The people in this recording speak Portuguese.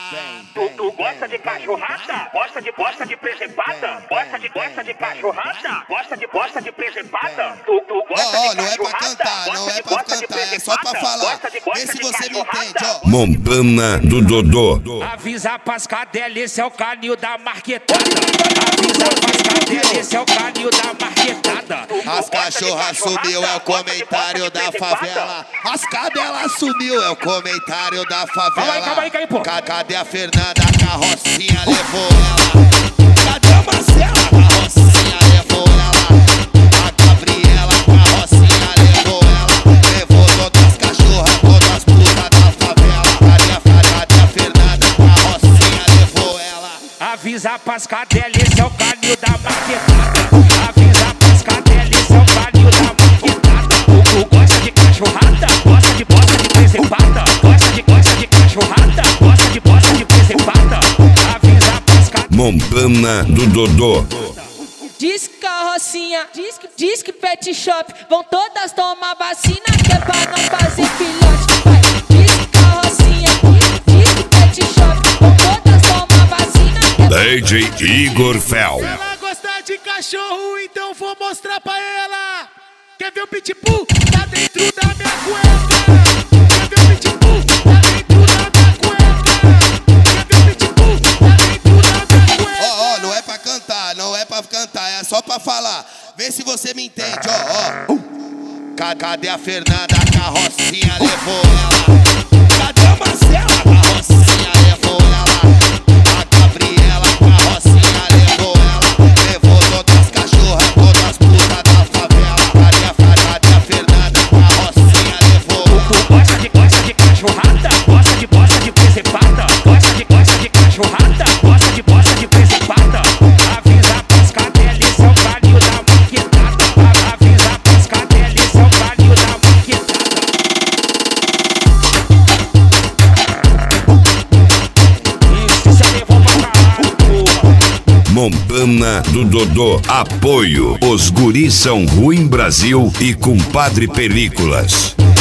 Tu gosta de cachorrada? Gosta de presepada? Gosta de cachorrada? Gosta de presepada? Tu gosta de não é pra cantar, não é pra cantar, é só pra falar. Vê se você me entende, ó. Montana do Dodô. Avisa pras cadelas, esse é o canil da marquetada. Avisa pras cadelas, esse é o canil da marquetada. As cachorras sumiu, é o comentário da favela. As cadelas sumiu, é o comentário da favela. Calma aí, pô. Cadê a Fernanda? A carrocinha levou ela. Cadê a Marcela? A carrocinha levou ela. A Gabriela, a carrocinha levou ela. Levou todas as cachorras, todas as putas da favela. Cadê a Fernanda? A carrocinha levou ela. Avisa pras cadelas, esse é o canil da marquetada. Avisa pras cadelas, esse é o canil da marquetada. Tu gosta de cachorrada? Gosta de presepada? Gosta de cachorrada? Gosta de presepada? Avisa pras cadelas. Montana do Dodô. Diz que carrocinha, diz que pet shop, vão todas tomar vacina que é pra não fazer filhote. Vai, diz que carrocinha, diz que pet shop, vão todas tomar vacina que é pra... DJ Igor Fel. Ela gosta de cachorro, então vou mostrar pra ela. Quer ver o pitbull? Tá dentro da minha cueca. Quer ver o pitbull? Tá dentro da minha cueca. Quer ver o pitbull? Tá dentro da minha cueca. Não é pra cantar, não é pra cantar, é só pra falar. Vê se você me entende, ó. Cadê a Fernanda? A carrocinha levou ela. Cadê a Marcela? A carrocinha levou ela. A Gabriela, a carrocinha levou ela. Levou todas as cachorras, todas as putas da favela. Cadê a Fernanda? A carrocinha levou ela. Tu gosta de cachorrada? Gosta de presepada? Gosta de cachorrada? Gosta de presepada? Avisa pras cadelas, esse é o canil da marquetada. Avisa pras cadelas, esse é o canil da marquetada. Isso se levou pra caralho, porra. Montana do Dodô. Apoio. Os guris são Ruim Brasil e Compadre Películas.